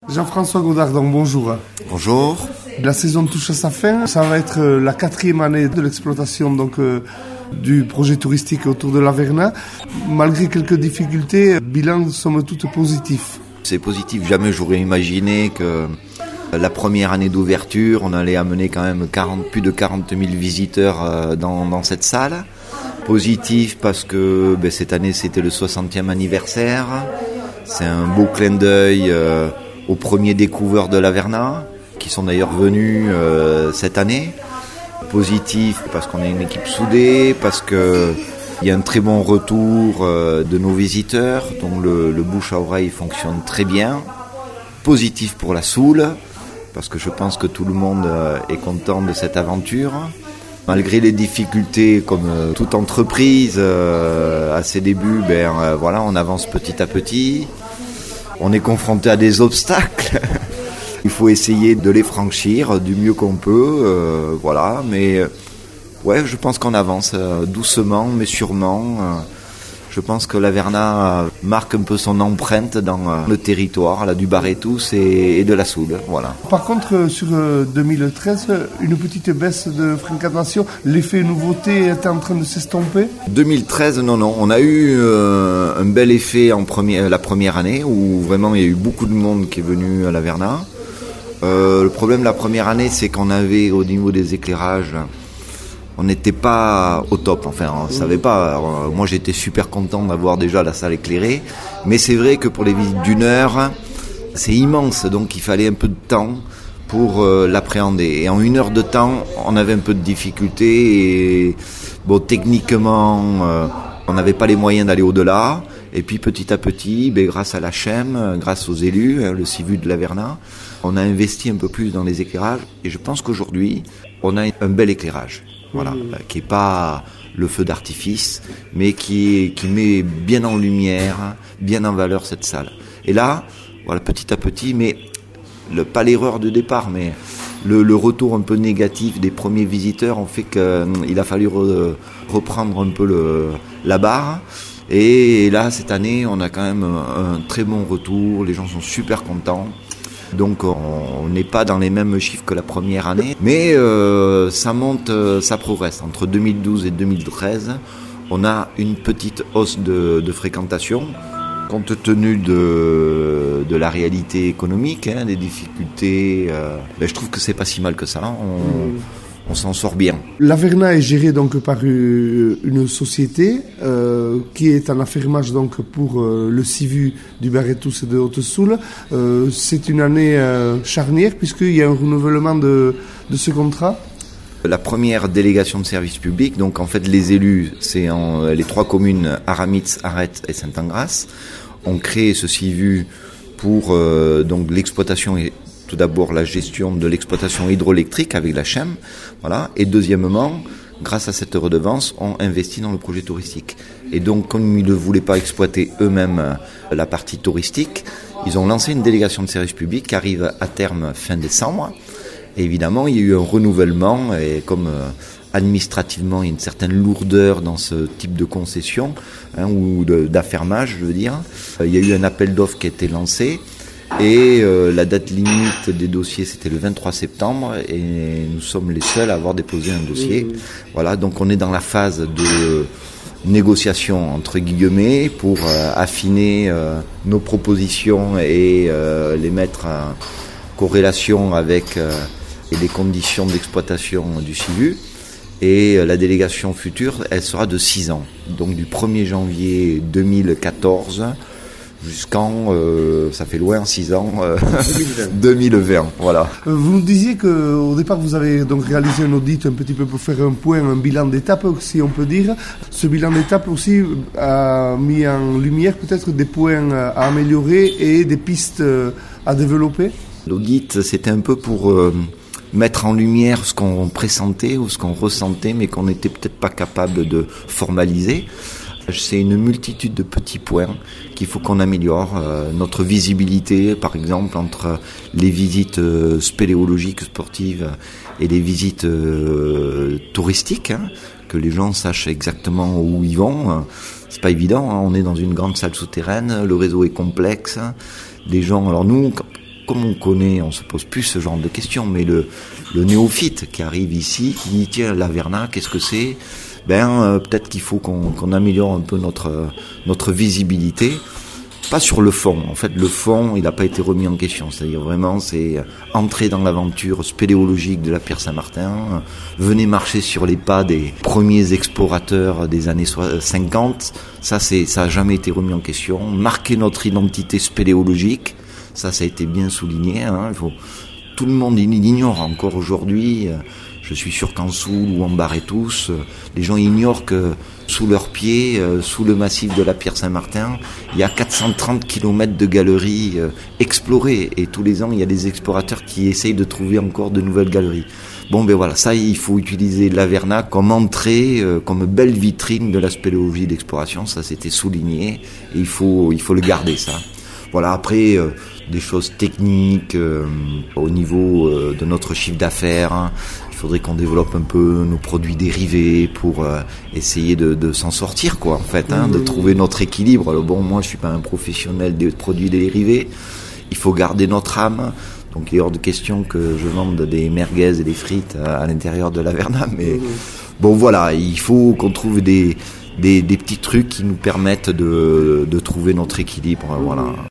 Jean-François Godardon, bonjour. Bonjour. La saison touche à sa fin. Ça va être la 4e année de l'exploitation du projet touristique autour de l'Averna. Malgré quelques difficultés, bilan somme toute positif. C'est positif. Jamais j'aurais imaginé que la première année d'ouverture, on allait amener quand même plus de 40 000 visiteurs dans cette salle. Positif parce que cette année c'était le 60e anniversaire. C'est un beau clin d'œil aux premiers découvreurs de l'Averna, qui sont d'ailleurs venus cette année. Positif parce qu'on est une équipe soudée, parce qu'il y a un très bon retour de nos visiteurs, dont le bouche à oreille fonctionne très bien. Positif pour la Soule, parce que je pense que tout le monde est content de cette aventure. Malgré les difficultés, comme toute entreprise, à ses débuts, on avance petit à petit. On est confronté à des obstacles. Il faut essayer de les franchir du mieux qu'on peut, Mais je pense qu'on avance doucement, mais sûrement. Je pense que l'Averna marque un peu son empreinte dans le territoire du Bar-et-Tous et de la Soule. Voilà. Par contre, sur 2013, une petite baisse de fréquentation, l'effet nouveauté est en train de s'estomper. 2013, non. On a eu un bel effet la première année, où vraiment il y a eu beaucoup de monde qui est venu à l'Averna. Le problème la première année, c'est qu'on avait au niveau des éclairages, on n'était pas au top, on ne savait pas. Alors, moi j'étais super content d'avoir déjà la salle éclairée, mais c'est vrai que pour les visites d'1 heure, c'est immense, donc il fallait un peu de temps pour l'appréhender. Et en 1 heure de temps, on avait un peu de difficulté, et techniquement, on n'avait pas les moyens d'aller au-delà. Et puis petit à petit, grâce à la CHEM, grâce aux élus, le CIVU de l'Averna, on a investi un peu plus dans les éclairages, et je pense qu'aujourd'hui, on a un bel éclairage. Qui n'est pas le feu d'artifice, mais qui met bien en lumière, bien en valeur cette salle. Et là, petit à petit, mais pas l'erreur de départ, mais le retour un peu négatif des premiers visiteurs ont fait qu'il a fallu reprendre un peu la barre. Et là, cette année, on a quand même un très bon retour, les gens sont super contents. Donc on n'est pas dans les mêmes chiffres que la première année, mais ça monte, ça progresse. Entre 2012 et 2013, on a une petite hausse de fréquentation, compte tenu de la réalité économique, des difficultés. Je trouve que c'est pas si mal que ça. On s'en sort bien. L'Averna est gérée donc par une société qui est en affermage donc pour le CIVU du Bar-et-Tous et de Haute-Soule. C'est une année charnière puisqu'il y a un renouvellement de ce contrat. La première délégation de service public, donc en fait les élus, c'est les 3 communes Aramitz, Arrête et Saint-Angras, ont créé ce CIVU pour donc l'exploitation et tout d'abord la gestion de l'exploitation hydroélectrique avec la CHEM, et deuxièmement, grâce à cette redevance, on investit dans le projet touristique. Et donc, comme ils ne voulaient pas exploiter eux-mêmes la partie touristique, ils ont lancé une délégation de service public qui arrive à terme fin décembre. Et évidemment, il y a eu un renouvellement, et comme administrativement, il y a une certaine lourdeur dans ce type de concession, ou d'affermage, je veux dire. Il y a eu un appel d'offres qui a été lancé. Et la date limite des dossiers, c'était le 23 septembre, et nous sommes les seuls à avoir déposé un dossier. Donc on est dans la phase de négociation entre guillemets pour affiner nos propositions et les mettre en corrélation avec les conditions d'exploitation du CIVU. Et la délégation future, elle sera de 6 ans, donc du 1er janvier 2014 jusqu'en, ça fait loin, 6 ans, 2020, voilà. Vous nous disiez qu'au départ, vous avez donc réalisé un audit un petit peu pour faire un point, un bilan d'étape, si on peut dire. Ce bilan d'étape aussi a mis en lumière peut-être des points à améliorer et des pistes à développer. L'audit, c'était un peu pour mettre en lumière ce qu'on pressentait ou ce qu'on ressentait, mais qu'on n'était peut-être pas capable de formaliser. C'est une multitude de petits points qu'il faut qu'on améliore. Notre visibilité, par exemple, entre les visites spéléologiques, sportives et les visites touristiques, que les gens sachent exactement où ils vont. C'est pas évident, on est dans une grande salle souterraine, le réseau est complexe. Les gens, alors nous, comme on connaît, on se pose plus ce genre de questions, mais le néophyte qui arrive ici, qui dit tiens, l'Averna, qu'est-ce que c'est? Peut-être qu'il faut qu'on améliore un peu notre visibilité. Pas sur le fond. En fait, le fond, il n'a pas été remis en question. C'est-à-dire vraiment, c'est entrer dans l'aventure spéléologique de la Pierre Saint-Martin. Venez marcher sur les pas des premiers explorateurs des années 50. Ça a jamais été remis en question. Marquer notre identité spéléologique. Ça a été bien souligné. Tout le monde ignore encore aujourd'hui. Je suis sûr qu'en Soule ou en Barre-et-Tous, les gens ignorent que sous leurs pieds, sous le massif de la Pierre Saint-Martin, il y a 430 km de galeries explorées. Et tous les ans, il y a des explorateurs qui essayent de trouver encore de nouvelles galeries. Voilà, ça, il faut utiliser l'Averna comme entrée, comme belle vitrine de la spéléologie d'exploration. Ça, c'était souligné. Et il faut le garder, ça. Voilà, après, des choses techniques au niveau de notre chiffre d'affaires. Il faudrait qu'on développe un peu nos produits dérivés pour essayer de s'en sortir, quoi, en fait, de trouver notre équilibre. Alors moi, je suis pas un professionnel des produits dérivés. Il faut garder notre âme. Donc, il est hors de question que je vende des merguez et des frites à l'intérieur de l'Averna. Mais voilà, il faut qu'on trouve des petits trucs qui nous permettent de trouver notre équilibre. Voilà.